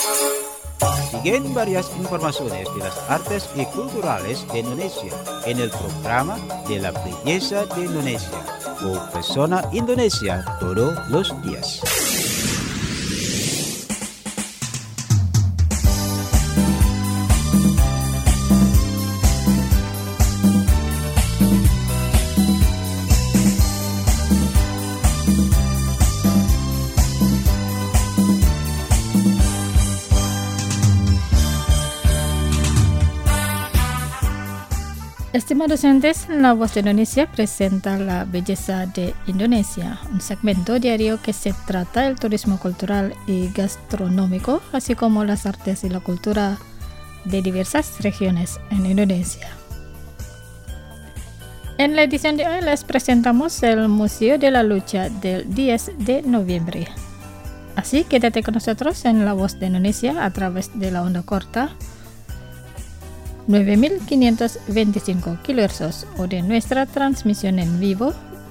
Siguen varias informaciones de las artes y culturales de Indonesia en el programa de la belleza de Indonesia o Persona Indonesia todos los días. Estimados oyentes, La Voz de Indonesia presenta La Belleza de Indonesia, un segmento diario que se trata del turismo cultural y gastronómico, así como las artes y la cultura de diversas regiones en Indonesia. En la edición de hoy les presentamos el Museo de la Lucha del 10 de noviembre. Así quédate con nosotros en La Voz de Indonesia a través de la onda corta 9525 kHz o de nuestra transmisión en vivo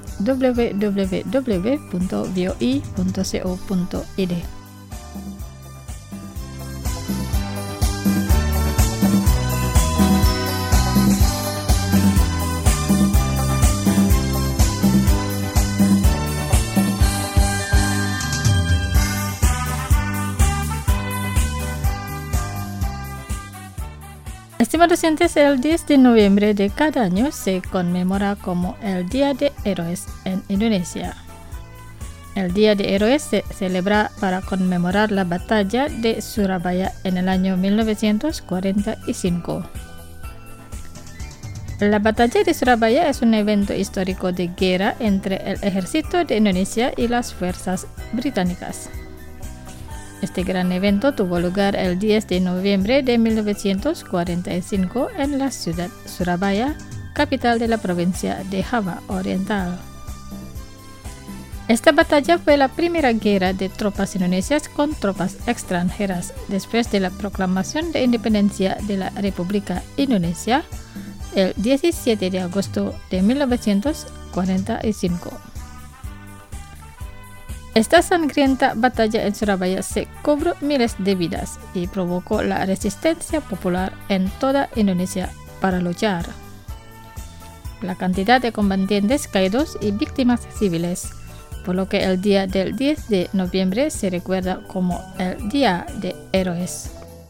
www.voi.co.id. Estimados oyentes, el 10 de noviembre de cada año se conmemora como el Día de Héroes en Indonesia. El Día de Héroes se celebra para conmemorar la batalla de Surabaya en el año 1945. La batalla de Surabaya es un evento histórico de guerra entre el ejército de Indonesia y las fuerzas británicas. Este gran evento tuvo lugar el 10 de noviembre de 1945 en la ciudad Surabaya, capital de la provincia de Java Oriental. Esta batalla fue la primera guerra de tropas indonesias con tropas extranjeras después de la proclamación de independencia de la República Indonesia el 17 de agosto de 1945. Esta sangrienta batalla en Surabaya se cobró miles de vidas y provocó la resistencia popular en toda Indonesia para luchar. La cantidad de combatientes caídos y víctimas civiles, por lo que el día del 10 de noviembre se recuerda como el Día de Héroes.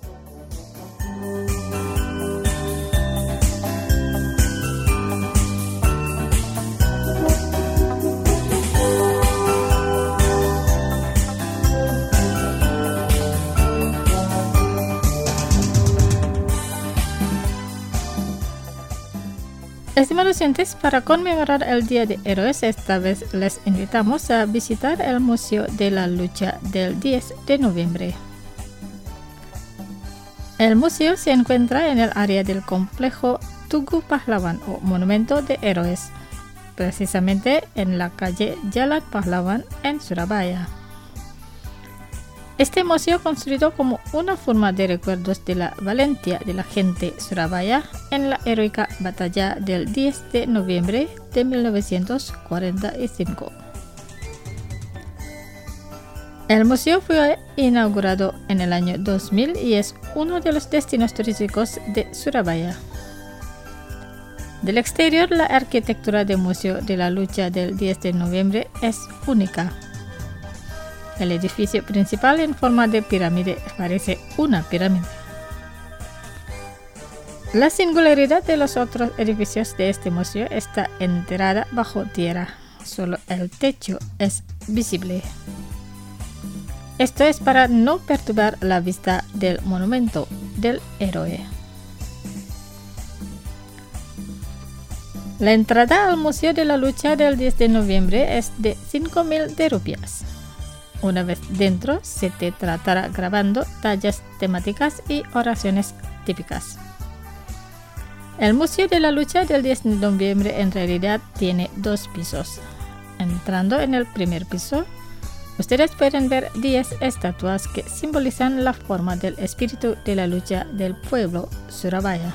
Estimados oyentes, para conmemorar el Día de Héroes, esta vez les invitamos a visitar el Museo de la Lucha del 10 de noviembre. El museo se encuentra en el área del complejo Tugu Pahlawan o Monumento de Héroes, precisamente en la calle Jalan Pahlawan en Surabaya. Este museo construido como una forma de recuerdos de la valentía de la gente Surabaya en la heroica batalla del 10 de noviembre de 1945. El museo fue inaugurado en el año 2000 y es uno de los destinos turísticos de Surabaya. Del exterior, la arquitectura del Museo de la Lucha del 10 de noviembre es única. El edificio principal en forma de pirámide parece una pirámide. La singularidad de los otros edificios de este museo está enterrada bajo tierra. Solo el techo es visible. Esto es para no perturbar la vista del monumento del héroe. La entrada al Museo de la Lucha del 10 de noviembre es de 5.000 rupias. Una vez dentro, se te tratará grabando tallas temáticas y oraciones típicas. El Museo de la Lucha del 10 de noviembre en realidad tiene 2 pisos. Entrando en el primer piso, ustedes pueden ver 10 estatuas que simbolizan la forma del espíritu de la lucha del pueblo Surabaya.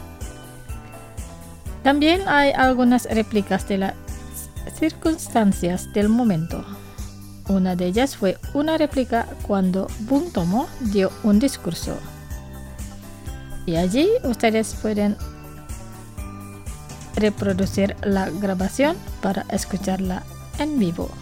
También hay algunas réplicas de las circunstancias del momento. Una de ellas fue una réplica cuando Bung Tomo dio un discurso. Y allí ustedes pueden reproducir la grabación para escucharla en vivo.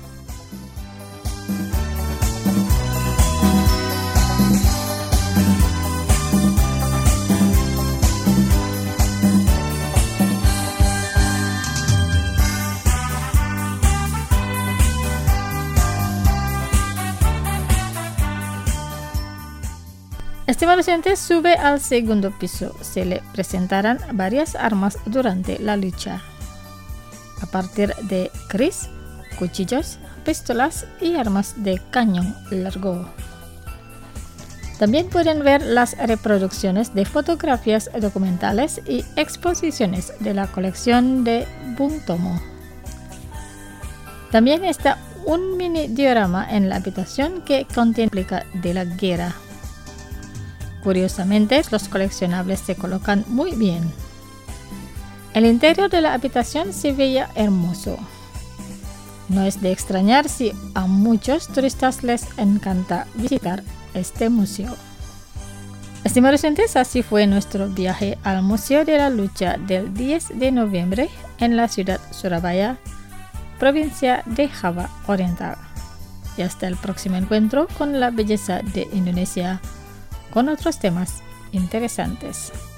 Estimados oyentes, sube al segundo piso. Se le presentarán varias armas durante la lucha, a partir de kris, cuchillos, pistolas y armas de cañón largo. También pueden ver las reproducciones de fotografías documentales y exposiciones de la colección de Bung Tomo. También está un mini diorama en la habitación que contiene réplica de la guerra. Curiosamente, los coleccionables se colocan muy bien. El interior de la habitación se veía hermoso. No es de extrañar si a muchos turistas les encanta visitar este museo. Estimados oyentes, así fue nuestro viaje al Museo de la Lucha del 10 de noviembre en la ciudad Surabaya, provincia de Java Oriental. Y hasta el próximo encuentro con la belleza de Indonesia, con otros temas interesantes.